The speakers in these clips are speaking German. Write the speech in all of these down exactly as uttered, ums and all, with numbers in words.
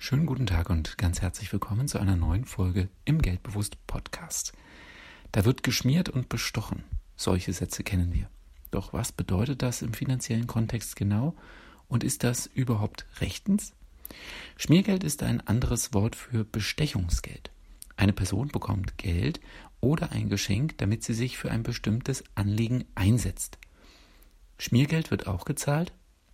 Schönen guten Tag und ganz herzlich willkommen zu einer neuen Folge im Geldbewusst Podcast. Da wird geschmiert und bestochen. Solche Sätze kennen wir. Doch was bedeutet das im finanziellen Kontext genau und ist das überhaupt rechtens? Schmiergeld ist ein anderes Wort für Bestechungsgeld. Eine Person bekommt Geld oder ein Geschenk, damit sie sich für ein bestimmtes Anliegen einsetzt. Schmiergeld wird auch gezahlt,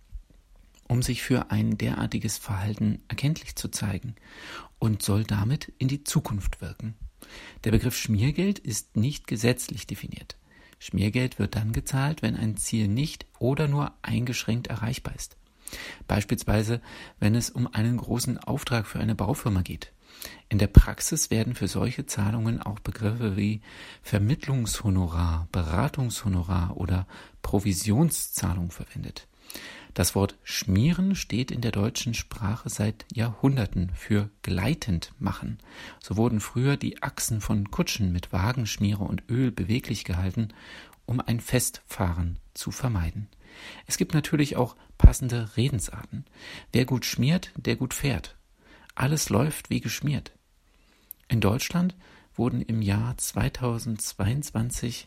um sich für ein derartiges Verhalten erkenntlich zu zeigen und soll damit in die Zukunft wirken. Der Begriff Schmiergeld ist nicht gesetzlich definiert. Schmiergeld wird dann gezahlt, wenn ein Ziel nicht oder nur eingeschränkt erreichbar ist. Beispielsweise, wenn es um einen großen Auftrag für eine Baufirma geht. In der Praxis werden für solche Zahlungen auch Begriffe wie Vermittlungshonorar, Beratungshonorar oder Provisionszahlung verwendet. Das Wort schmieren steht in der deutschen Sprache seit Jahrhunderten für gleitend machen. So wurden früher die Achsen von Kutschen mit Wagenschmiere und Öl beweglich gehalten, um ein Festfahren zu vermeiden. Es gibt natürlich auch passende Redensarten. Wer gut schmiert, der gut fährt. Alles läuft wie geschmiert. In Deutschland wurden im Jahr zweitausendzweiundzwanzig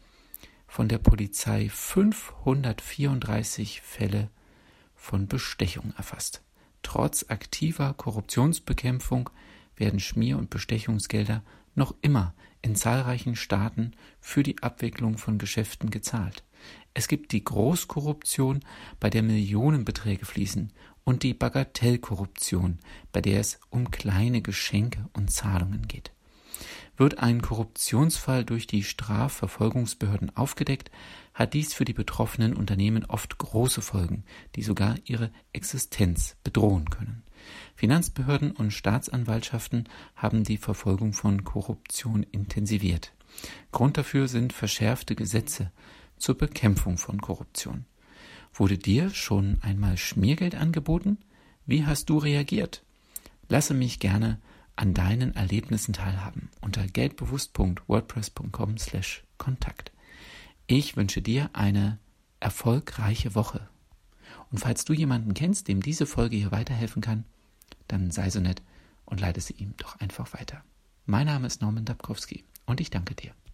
von der Polizei fünfhundertvierunddreißig Fälle von Bestechung erfasst. Trotz aktiver Korruptionsbekämpfung werden Schmier- und Bestechungsgelder noch immer in zahlreichen Staaten für die Abwicklung von Geschäften gezahlt. Es gibt die Großkorruption, bei der Millionenbeträge fließen, und die Bagatellkorruption, bei der es um kleine Geschenke und Zahlungen geht. Wird ein Korruptionsfall durch die Strafverfolgungsbehörden aufgedeckt, hat dies für die betroffenen Unternehmen oft große Folgen, die sogar ihre Existenz bedrohen können. Finanzbehörden und Staatsanwaltschaften haben die Verfolgung von Korruption intensiviert. Grund dafür sind verschärfte Gesetze zur Bekämpfung von Korruption. Wurde dir schon einmal Schmiergeld angeboten? Wie hast du reagiert? Lasse mich gerne an deinen Erlebnissen teilhaben unter geldbewusst punkt wordpress punkt com slash Kontakt. Ich wünsche dir eine erfolgreiche Woche. Und falls du jemanden kennst, dem diese Folge hier weiterhelfen kann, dann sei so nett und leite sie ihm doch einfach weiter. Mein Name ist Norman Dabkowski und ich danke dir.